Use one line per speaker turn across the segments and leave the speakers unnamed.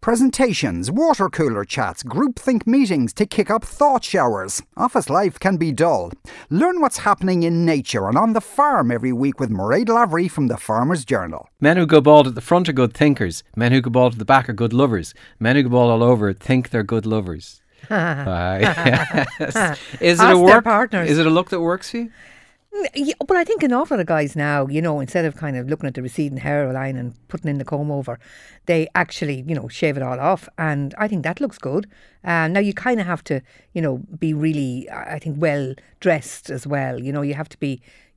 Presentations, water cooler chats, groupthink meetings to kick up thought showers. Office life can be dull. Learn what's happening in nature and on the farm every week with Mairead Lavery from the Farmer's Journal.
Men who go bald at the front are good thinkers. Men who go bald at the back are good lovers. Men who go bald all over think they're good lovers. Yes. Is it a work? Is it a look that works for you?
Yeah, but I think an awful lot of guys now, instead of kind of looking at the receding hairline and putting in the comb over, they actually, shave it all off. And I think that looks good. Now, you kind of have to, be really, I think, well dressed as well. You have to be,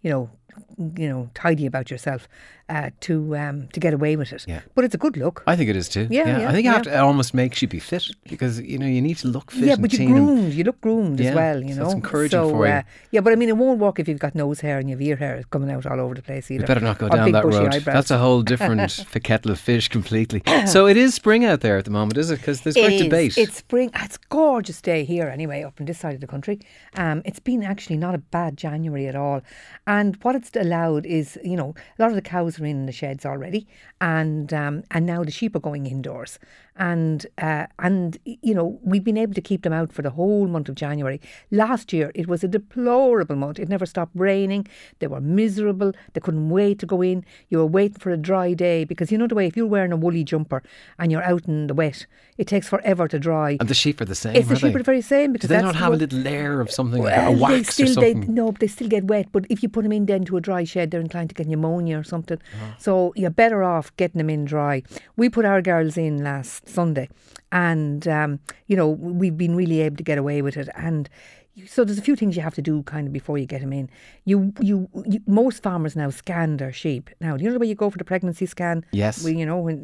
tidy about yourself to get away with it. Yeah. But it's a good look.
I think it is too.
Yeah.
I think it almost makes you be fit because you need to look fit.
Yeah, but you look groomed as well.
So that's encouraging for you.
Yeah, but I mean, it won't work if you've got nose hair and you've ear hair coming out all over the place either.
You better not go down that road.
Eyebrows.
That's a whole different kettle of fish completely. So it is spring out there at the moment, is it? Because there's great debate.
It's spring. It's a gorgeous day here anyway, up in this side of the country. It's been actually not a bad January at all. And what it's allowed is, a lot of the cows are in the sheds already, and now the sheep are going indoors, and we've been able to keep them out for the whole month of January. Last year it was a deplorable month. It never stopped raining. They were miserable. They couldn't wait to go in. You were waiting for a dry day because the way if you're wearing a woolly jumper and you're out in the wet, it takes forever to dry.
And the sheep are the same.
The sheep are the very same because
they don't have a little layer of something, a wax or something.
But they still get wet. But if you put them in then to a dry shed, they're inclined to get pneumonia or something. So you're better off getting them in dry. We put our girls in last Sunday, and we've been really able to get away with it. And so there's a few things you have to do kind of before you get them in. You most farmers now scan their sheep. Now, do you know the way you go for the pregnancy scan?
Yes.
When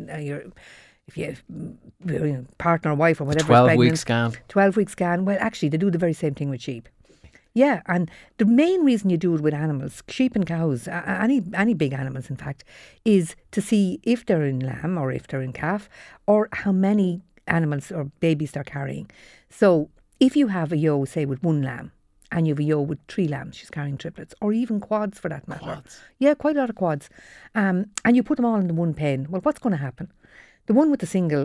if you have partner or wife or whatever,
12-week scan.
12-week scan. Well, actually, they do the very same thing with sheep. Yeah, and the main reason you do it with animals, sheep and cows, any big animals in fact, is to see if they're in lamb or if they're in calf, or how many animals or babies they're carrying. So if you have a ewe, say, with one lamb, and you have a ewe with 3 lambs, she's carrying triplets, or even quads for that matter.
Quads?
Yeah, quite a lot of quads. And you put them all in the one pen. Well, what's going to happen? The one with the single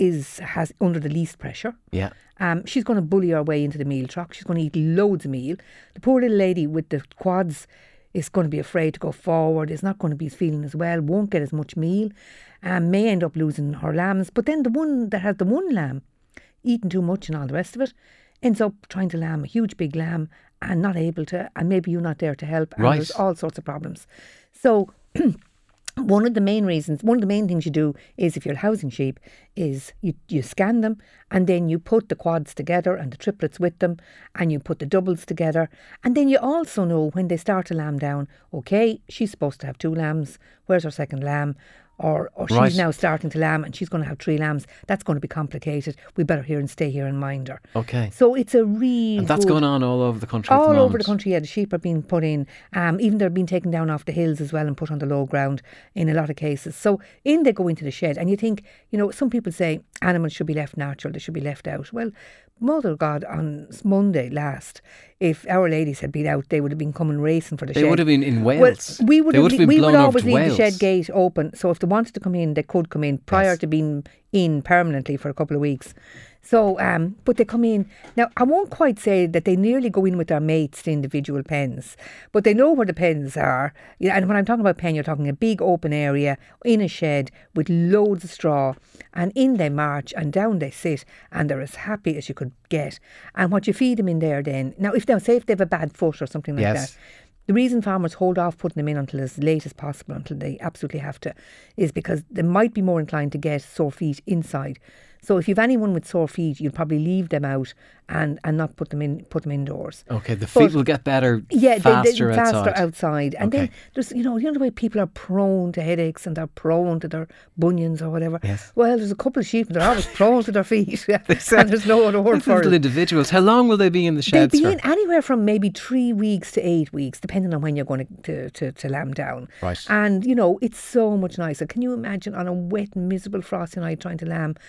has under the least pressure.
Yeah.
She's going to bully her way into the meal truck. She's going to eat loads of meal. The poor little lady with the quads is going to be afraid to go forward, is not going to be feeling as well, won't get as much meal, may end up losing her lambs. But then the one that has the one lamb, eating too much and all the rest of it, ends up trying to lamb a huge big lamb and not able to, and maybe you're not there to help. And there's all sorts of problems. So one of the main things you do is, if you're housing sheep, is you scan them, and then you put the quads together and the triplets with them, and you put the doubles together, and then you also know when they start to lamb down, okay, she's supposed to have 2 lambs, where's her second lamb? Or she's now starting to lamb and she's going to have 3 lambs. That's going to be complicated. We better stay here and mind her.
Okay.
So it's a real
And that's going on all over the country at the
all
moment.
over the country, yeah. The sheep are being put in. Even they're being taken down off the hills as well and put on the low ground in a lot of cases. So in they go into the shed, and you think, some people say animals should be left natural, they should be left out. Well, Mother God, on Monday last, if our ladies had been out, they would have been coming racing for the shed.
They would have been in Wales.
Well, we would always leave
Wales.
the shed gate open, so if they wanted to come in, they could come in prior to being in permanently for a couple of weeks. So, but they come in. Now, I won't quite say that they nearly go in with their mates to individual pens, but they know where the pens are. And when I'm talking about pen, you're talking a big open area in a shed with loads of straw, and in they march and down they sit, and they're as happy as you could get. And what you feed them in there then, now if they have a bad foot or something like that, the reason farmers hold off putting them in until as late as possible, until they absolutely have to, is because they might be more inclined to get sore feet inside. So if you've anyone with sore feet, you'll probably leave them out and not put them indoors.
Okay, the feet will get better faster
outside. And then there's, the way people are prone to headaches and they're prone to their bunions or whatever.
Yes.
Well, there's a couple of sheep and they're always prone to their feet. And there's no other word for it.
Little individuals. How long will they be in the sheds
They'll be in anywhere from maybe 3 weeks to 8 weeks, depending on when you're going to lamb down.
Right.
And, it's so much nicer. Can you imagine on a wet, miserable, frosty night trying to lamb, where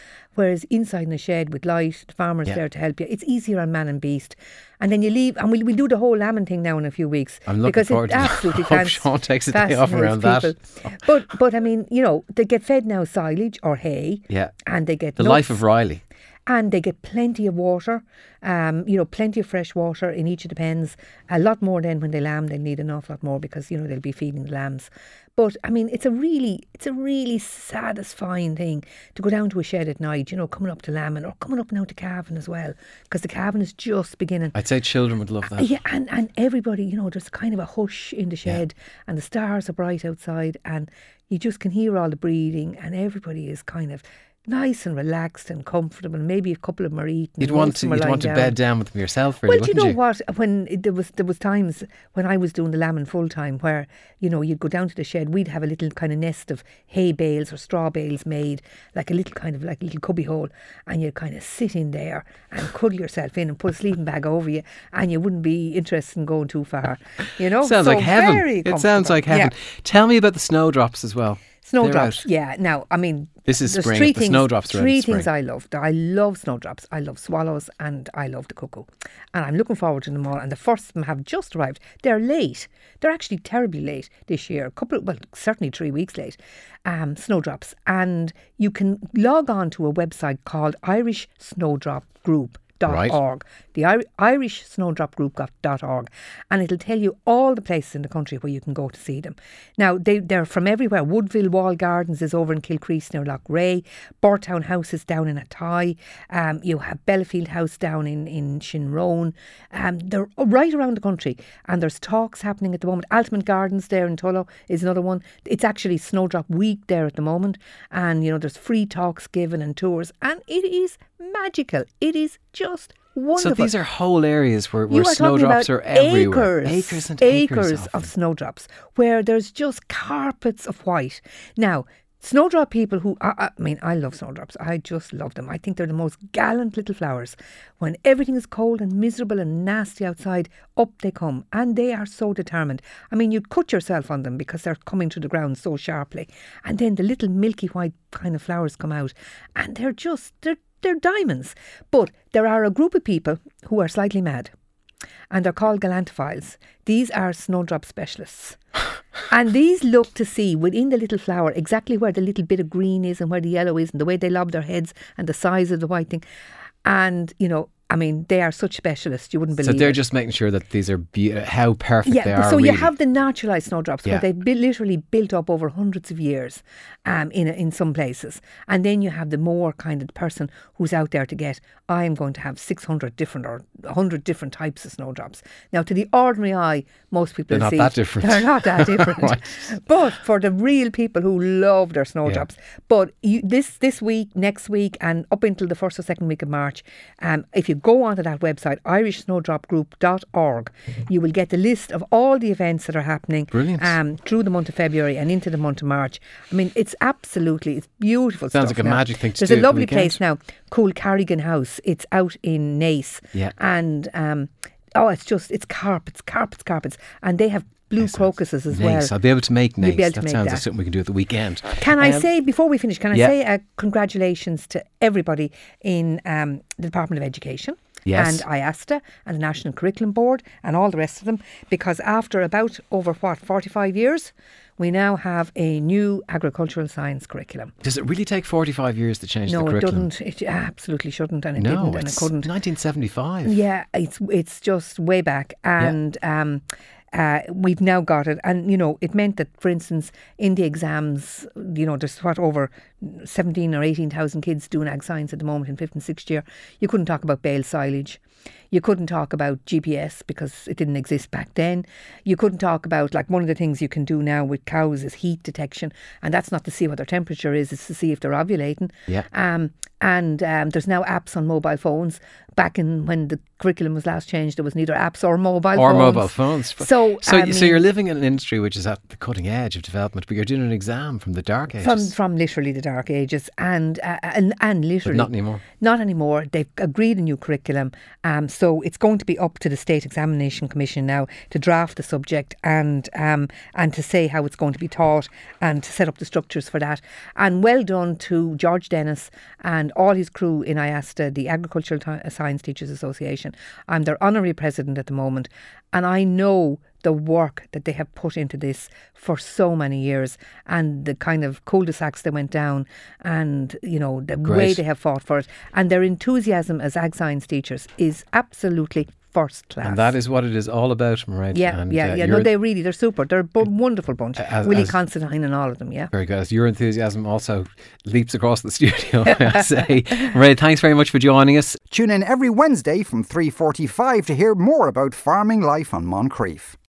Whereas inside in a shed with light, the farmer's there to help you. It's easier on man and beast. And then you leave, and we'll do the whole lambing thing now in a few weeks.
I'm looking forward to it.
Absolutely
Hope Sean takes a day off around that.
But I mean, you know, they get fed now silage or hay.
Yeah.
And they get
the
nuts,
life of Riley.
and they get plenty of water. You know, plenty of fresh water in each of the pens. A lot more than when they lamb. They'll need an awful lot more because, you know, they'll be feeding the lambs. But I mean, it's a really satisfying thing to go down to a shed at night, you know, coming up to lambing or coming up now to calving as well, because the calving is just beginning.
I'd say children would love that.
Yeah, and everybody, you know, there's kind of a hush in the shed, and the stars are bright outside, and you just can hear all the breathing, and everybody is kind of nice and relaxed and comfortable. Maybe a couple of them are eating.
You'd want to bed down with them yourself, really,
well,
wouldn't you?
Well, you know what? When there was times when I was doing the lambing full time, where, you know, you'd go down to the shed. We'd have a little kind of nest of hay bales or straw bales made, like a little cubby hole, and you'd kind of sit in there and cuddle yourself in and put a sleeping bag over you, and you wouldn't be interested in going too far. You know,
sounds like heaven. It sounds like heaven.
Yeah.
Tell me about the snowdrops as well.
Snowdrops, yeah. Now, I mean,
this is spring.
Three
the snowdrops are
three things I love. I love snowdrops, I love swallows, and I love the cuckoo. And I'm looking forward to them all. And the first of them have just arrived. They're late. They're actually terribly late this year. Certainly 3 weeks late. Snowdrops. And you can log on to a website called Irish Snowdrop Group.
Right.
The Irish Snowdrop Group.org, and it'll tell you all the places in the country where you can go to see them. Now, they're from everywhere. Woodville Wall Gardens is over in Kilcrease near Lough Ray. Bortown House is down in Athy. You have Bellafield House down in Shinrone. They're right around the country, and there's talks happening at the moment. Altman Gardens there in Tullow is another one. It's actually Snowdrop Week there at the moment, and, you know, there's free talks given and tours, and it is magical. It is just wonderful.
So these are whole areas where snowdrops are everywhere. Acres and acres
of snowdrops, where there's just carpets of white. Now, snowdrop people who, I mean, I love snowdrops. I just love them. I think they're the most gallant little flowers. When everything is cold and miserable and nasty outside, up they come. And they are so determined. I mean, you'd cut yourself on them because they're coming to the ground so sharply. And then the little milky white kind of flowers come out. And they're diamonds. But there are a group of people who are slightly mad, and they're called galantophiles. These are snowdrop specialists. And these look to see within the little flower exactly where the little bit of green is and where the yellow is, and the way they lob their heads and the size of the white thing. And, you know, I mean, they are such specialists, you wouldn't believe it.
So they're just making sure that these are how perfect they are.
So
really.
You have the naturalised snowdrops where they've literally built up over hundreds of years in some places. And then you have the more kind of person who's out there to get, I am going to have 600 different or 100 different types of snowdrops. Now, to the ordinary eye, most people
they're
see
not that different.
They're not that different.
Right.
But for the real people who love their snowdrops, but this week, next week, and up until the first or second week of March, if you go onto that website, irishsnowdropgroup.org, you will get the list of all the events that are happening.
Brilliant.
Through the month of February and into the month of March. I mean, it's beautiful
Sounds
stuff.
like a magic thing to do.
There's a lovely place now, Cool Carrigan House. It's out in Naas.
Yeah.
And it's carpets. And they have blue crocuses as well.
I'll be able to make Naas.
That
sounds like something we can do at the weekend.
Can I say, before we finish, say congratulations to everybody in the Department of Education.
Yes.
And IASTA and the National Curriculum Board and all the rest of them, because after about 45 years, we now have a new agricultural science curriculum.
Does it really take 45 years to change the curriculum?
No, it doesn't. It absolutely shouldn't, and it didn't, and it couldn't.
1975.
Yeah, it's just way back, and we've now got it. And, you know, it meant that, for instance, in the exams, you know, there's over 17 or 18,000 kids doing ag science at the moment in 5th and 6th year. You couldn't talk about bale silage. You couldn't talk about GPS because it didn't exist back then. You couldn't talk about, like, one of the things you can do now with cows is heat detection, and that's not to see what their temperature is, it's to see if they're ovulating.
Yeah.
And there's now apps on mobile phones, back in when the curriculum was last changed, there was neither apps or mobile
Or
phones.
mobile phones.
So
So you're living in an industry which is at the cutting edge of development, but you're doing an exam from the dark ages.
from literally the dark ages, and literally
But not anymore.
Not anymore. They've agreed a new curriculum, so it's going to be up to the State Examination Commission now to draft the subject and to say how it's going to be taught and to set up the structures for that. And well done to George Dennis and all his crew in IASTA, the Agricultural Science Teachers Association. I'm their honorary president at the moment, and I know the work that they have put into this for so many years, and the kind of cul-de-sacs they went down, and the way they have fought for it, and their enthusiasm as ag science teachers is absolutely first class.
And that is what it is all about, Mairead.
Yeah,
and,
No, they're super. They're a wonderful bunch. Willie Constantine and all of them, yeah.
Very good. As your enthusiasm also leaps across the studio, I say. Mairead, thanks very much for joining us.
Tune in every Wednesday from 3:45 to hear more about farming life on Moncrief.